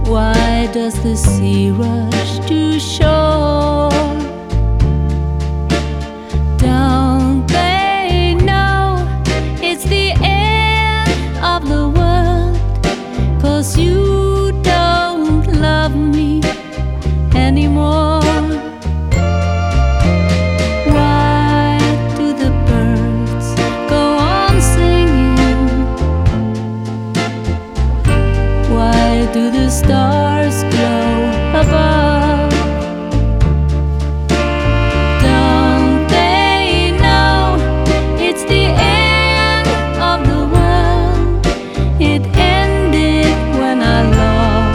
Why does the sea rush to shore? Don't they know it's the end of the world? 'Cause you don't love me anymore. Why do the birds go on singing? Why do the stars